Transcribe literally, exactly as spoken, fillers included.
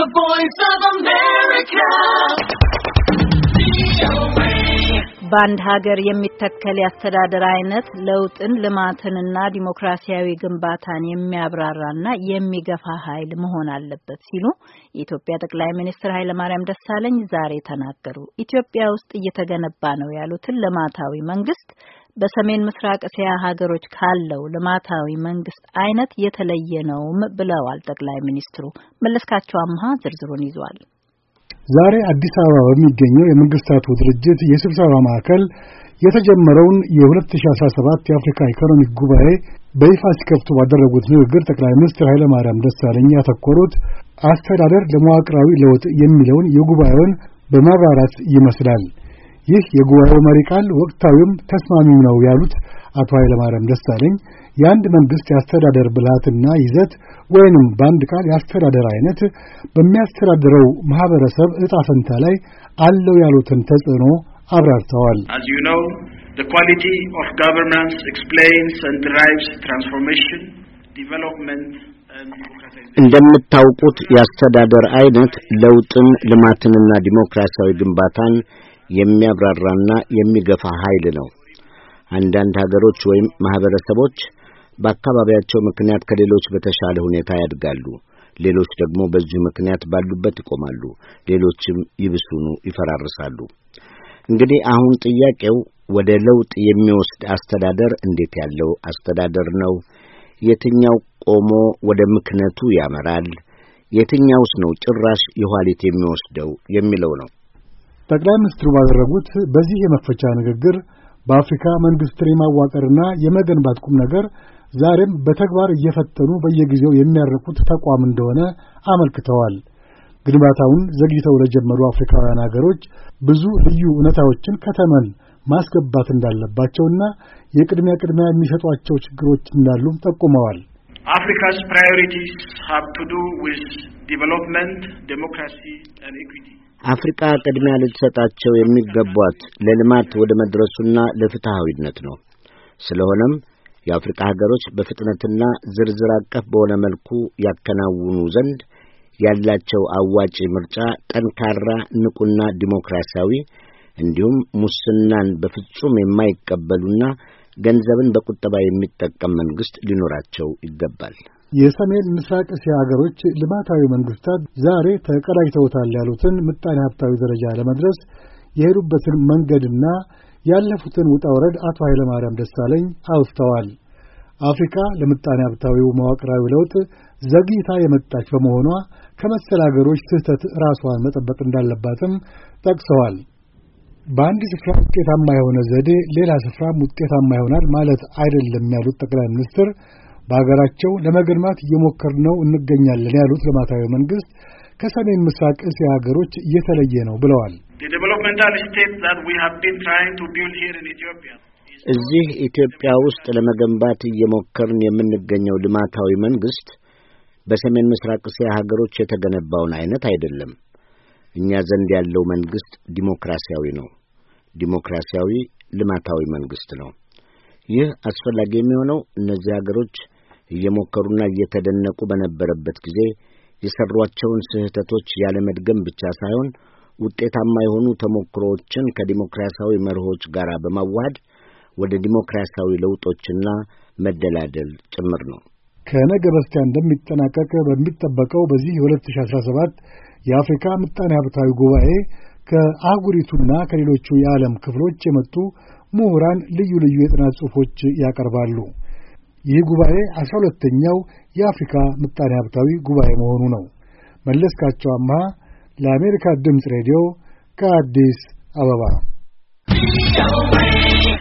The Voice of America. በአንድ ሀገር የሚተከል ያስተዳደር አይነት ለውጥን ልማትንና ዲሞክራሲያዊ ግንባታን የሚያብራራና የሚገፋ ኃይል መሆን አለበት ሲሉ የኢትዮጵያ ጠቅላይ ሚኒስትር ኃይለማርያም ደሳለኝ ዛሬ ተናገሩ። ኢትዮጵያ ውስጥ እየተገነባ ነው ያሉትን ልማታዊ መንግስት በሰሜን ምስራቅ እስያ ሀገሮች ካለው ልማታዊ መንግስት አይነት የተለየ ነውም ብለዋል ጠቅላይ ሚኒስትሩ። መለስካቸው አምሃ ዝርዝሩን ይዟል። ዛሬ አዲስ አበባ በሚገኘው የመንግስታቱ ድርጅት የስብሰባ ማዕከል የተጀመረውን የ2017 የአፍሪካ ኢኮኖሚክ ጉባኤ በይፋ ሲከፍቱ ባደረጉት ንግግር ጠቅላይ ሚኒስትር ኃይለማርያም ደሳለኝ ያተኮሩት አስተዳደር ለመዋቅራዊ ለውጥ የሚለውን የጉባኤውን በማብራራት ይመስላል። ይህ የጉባኤው መሪ ቃል ወቅታዊም ተስማሚም ነው ያሉት አቶ ኃይለማርያም ደሳለኝ የአንድ መንግስት የአስተዳደር ብልሃትና ይዘት ወይንም በአንድ ቃል የአስተዳደር አይነት በሚያስተዳድረው ማህበረሰብ ዕጣ ፈንታ ላይ አለው ያሉትን ተጽዕኖ አብራርተዋል። As you know, the quality of governance explains and drives transformation, development and democratization. እንደምታውቁት የአስተዳደር አይነት ለውጥን ልማትንና ዲሞክራሲያዊ ግንባታን የሚያብራራና የሚገፋ ኃይል ነው። አንዳንድ ሀገሮች ወይም ማህበረሰቦች በአካባቢያቸው ምክንያት ከሌሎች በተሻለ ሁኔታ ያድጋሉ። ሌሎች ደግሞ በዚህ ምክንያት ባሉበት ይቆማሉ። ሌሎችም ይብሱኑ ይፈራርሳሉ። እንግዲህ አሁን ጥያቄው ወደ ለውጥ የሚወስድ አስተዳደር እንዴት ያለው አስተዳደር ነው? የትኛው ቆሞ ወደ ምክነቱ ያመራል? የትኛውስ ነው ጭራሽ የኋሊት የሚወስደው የሚለው ነው። ጠቅላይ ሚኒስትሩ ባደረጉት በዚህ የመክፈቻ ንግግር በአፍሪካ መንግስትን የማዋቀርና የመገንባት ቁም ነገር ዛሬም በተግባር እየፈተኑ በየጊዜው የሚያርቁት ተቋም እንደሆነ አመልክተዋል። ግንባታውን ዘግይተው ለጀመሩ አፍሪካውያን ሀገሮች ብዙ ልዩ እውነታዎችን ከተመን ማስገባት እንዳለባቸውና የቅድሚያ ቅድሚያ የሚሰጧቸው ችግሮች እንዳሉም ጠቁመዋል። Africa's priorities have to do with development, democracy and equity. አፍሪካ ቅድሚያ ልትሰጣቸው የሚገቧት ለልማት ወደ መድረሱና ለፍትሃዊነት ነው። ስለሆነም የአፍሪካ ሀገሮች በፍጥነትና ዝርዝር አቀፍ በሆነ መልኩ ያከናውኑ ዘንድ ያላቸው አዋጪ ምርጫ ጠንካራ፣ ንቁና ዲሞክራሲያዊ እንዲሁም ሙስናን በፍጹም የማይቀበሉና ገንዘብን በቁጠባ የሚጠቀም መንግስት ሊኖራቸው ይገባል። የሰሜን ምስራቅ እስያ ሀገሮች ልማታዊ መንግስታት ዛሬ ተቀዳጅተውታል ያሉትን ምጣኔ ሀብታዊ ደረጃ ለመድረስ የሄዱበትን መንገድና ያለፉትን ውጣ ውረድ አቶ ኃይለማርያም ደሳለኝ አውስተዋል። አፍሪካ ለምጣኔ ሀብታዊው መዋቅራዊ ለውጥ ዘግይታ የመጣች በመሆኗ ከመሰል ሀገሮች ስህተት ራሷን መጠበቅ እንዳለባትም ጠቅሰዋል። በአንድ ስፍራ ውጤታማ የሆነ ዘዴ ሌላ ስፍራም ውጤታማ ይሆናል ማለት አይደለም ያሉት ጠቅላይ ሚኒስትር በሀገራቸው ለመገንባት እየሞከርነው እንገኛለን ያሉት ልማታዊ መንግስት ከሰሜን ምስራቅ እስያ ሀገሮች የተለየ ነው ብለዋል። እዚህ ኢትዮጵያ ውስጥ ለመገንባት እየሞከርን የምንገኘው ልማታዊ መንግስት በሰሜን ምስራቅ እስያ ሀገሮች የተገነባውን አይነት አይደለም። እኛ ዘንድ ያለው መንግስት ዲሞክራሲያዊ ነው። ዲሞክራሲያዊ ልማታዊ መንግስት ነው። ይህ አስፈላጊ የሚሆነው እነዚህ ሀገሮች እየሞከሩና እየተደነቁ በነበረበት ጊዜ የሰሯቸውን ስህተቶች ያለ መድገም ብቻ ሳይሆን ውጤታማ የሆኑ ተሞክሮዎችን ከዲሞክራሲያዊ መርሆች ጋር በማዋሃድ ወደ ዲሞክራሲያዊ ለውጦችና መደላደል ጭምር ነው። ከነገ በስቲያ እንደሚጠናቀቅ በሚጠበቀው በዚህ የ2017 የአፍሪካ ምጣኔ ሀብታዊ ጉባኤ ከአህጉሪቱና ከሌሎቹ የዓለም ክፍሎች የመጡ ምሁራን ልዩ ልዩ የጥናት ጽሑፎች ያቀርባሉ። ይህ ጉባኤ አስራ ሁለተኛው የአፍሪካ ምጣኔ ሀብታዊ ጉባኤ መሆኑ ነው። መለስካቸው አምሃ ለአሜሪካ ድምፅ ሬዲዮ ከአዲስ አበባ